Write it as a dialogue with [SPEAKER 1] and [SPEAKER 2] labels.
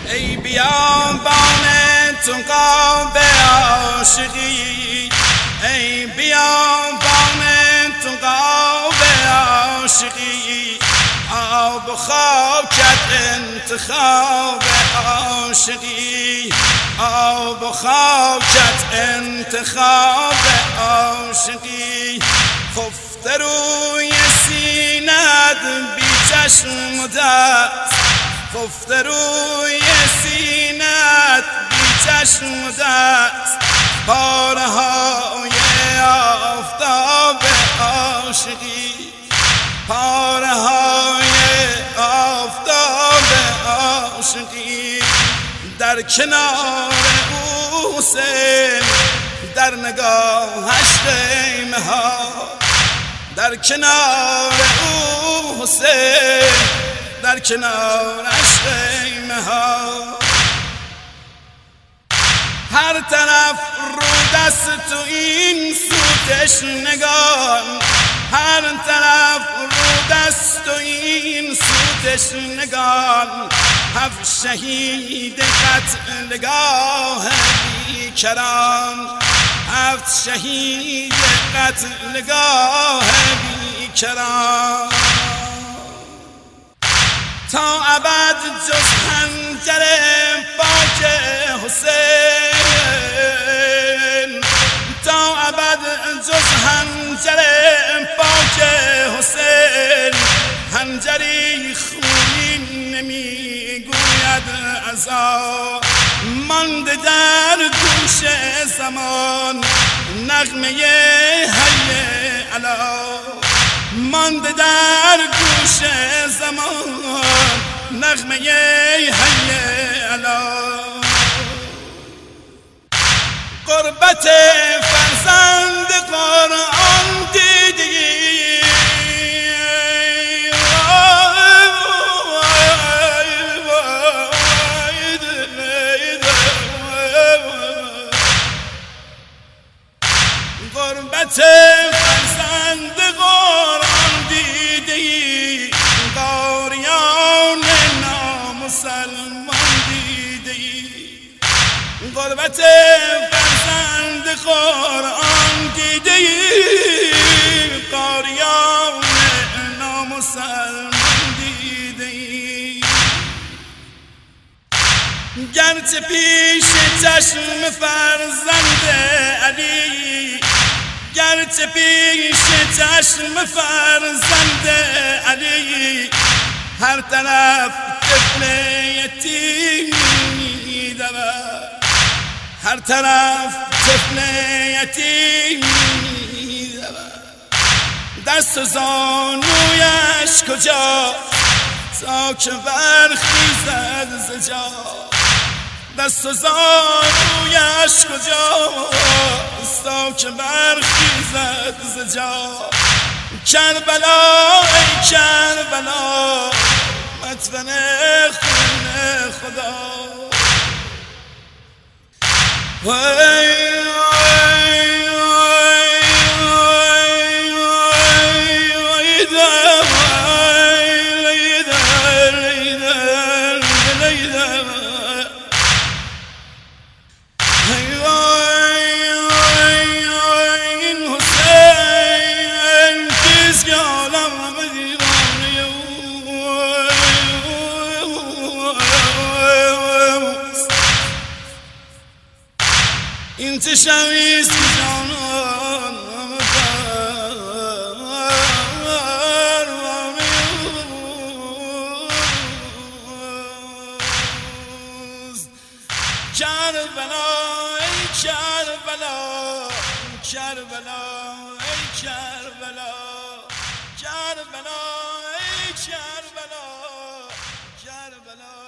[SPEAKER 1] ای بیابان تو قاب عاشقی، ای بیابان تو قاب عاشقی، آب و خاکت انتخاب عاشقی، آب و خاکت انتخاب عاشقی. خفته روی سینت بی چشم و دست، خفته روی سینت بی چشم و دست، پاره های آفتاب عاشقی، پاره های آفتاب عاشقی. در کنار او حسین، در نگاهش خیمه ها، در کنار او حسین، در کنارش خیمه ها. هر طرف رو دست تو این سو تشنگان، هر طرف رو دست و این سو تشنگان. هفت شهید قتلگاه بیکران، هفت شهید قتلگاه بیکران. تا ابد جز خنجر پاک حسین، تا ابد جز خنجر پاک حسین، خنجری خونین نمیگوید عزا. مانده در گوش زمان نغمه حی علا، مانده در گوش زمان نغمه حی علا. قربت فرزند قرآن دیدی، قربت فرزند قرآن دیدی، قاریان نامسلمان دیدی. قربت فرزند قرآن دیدی، قاریان نامسلمان دیدی. گرچه پیش چشم فرزند علی، گرچه پیش چشم فرزند علی، هر طرف طفل یتیم می‌دود، هر طرف طفل یتیم می‌دود. دست و زانویش کجا تا که برخیزد ز جا، دست و زانویش کجا تا که برخیزد ز جا. کربلا ای کربلا مدفن خون خدا. این چه شویست که جانان کربلا ای کربلا، کربلا ای کربلا، کربلا ای کربلا، کربلا.